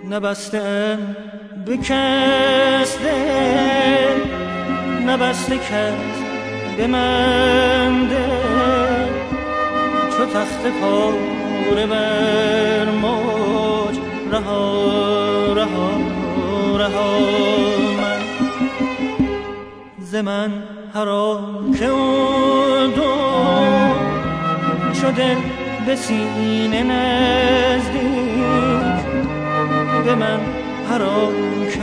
نبسته به کس دل، نبسته کس به من دل، چو تخت پاره بر موج رها رها رها من ز من هر آن که او دو چو دل به سینه نزدیک، به من هر آن که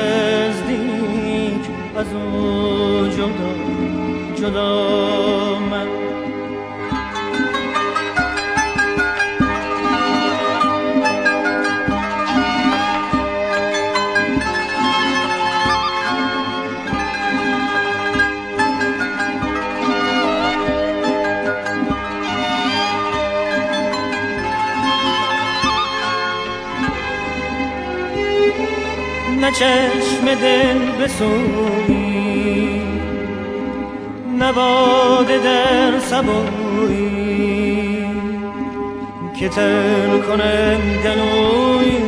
نزدیک از او جدا جدا من نه چشم دل بسویی، نه باده در سبویی که تر کنم گلویی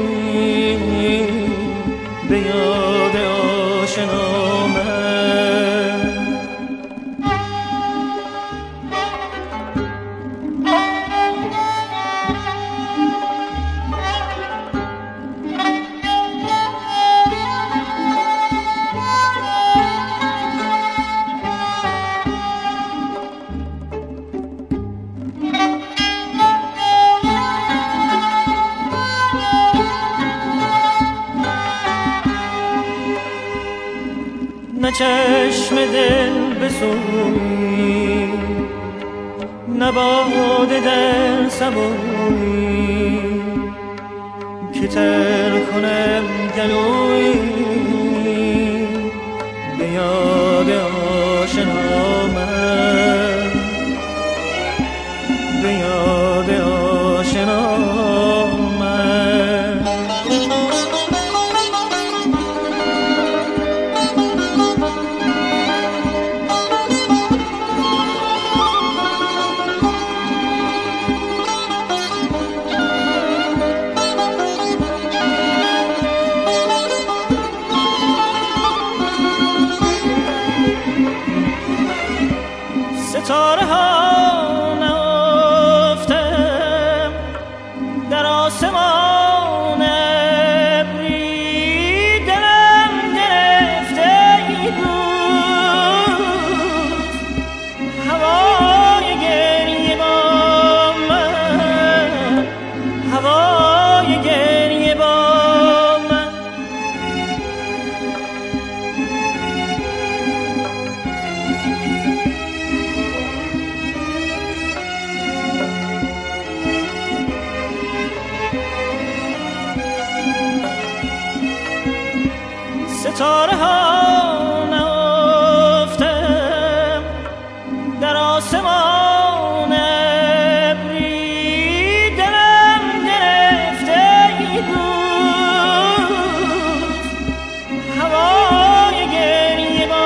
به یاد آشنا من. نه چشم دل بسویی، نه باده در سبویی که تر کنم گلویی به یاد آشنا من، به یاد آشنا من. ستاره ها نهفتم در آسمان ابری، دلم گرفته ای بود هوای گریه با من، هوای گریه با من. ستاره ها نهفتم در آسمان ابری، دلم گرفته ای بود هوای گریه با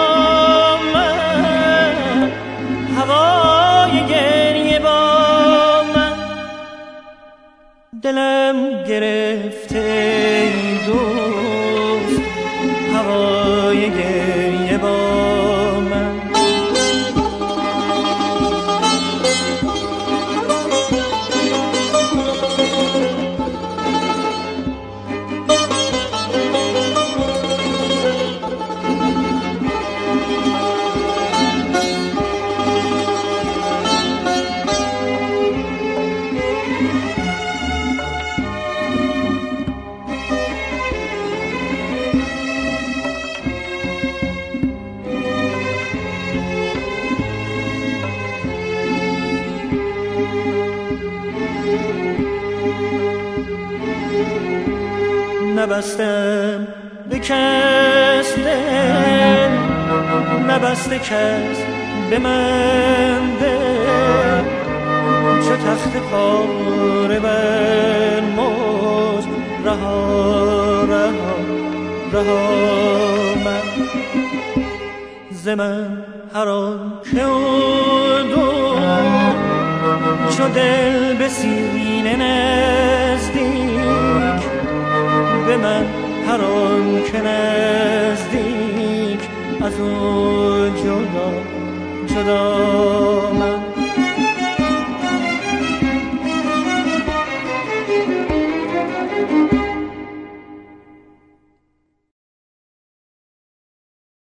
من، هوای گریه با من. دلم گرفته ای دوست هوای گریه با من. نبستم به کس دل، نبسته کس به من دل، چو تخت پاره بر موج رها رها رها من ز من هر آن که او دو چو دل به سینه نزدیک، به من هر آن که نزدیک از او جدا جدا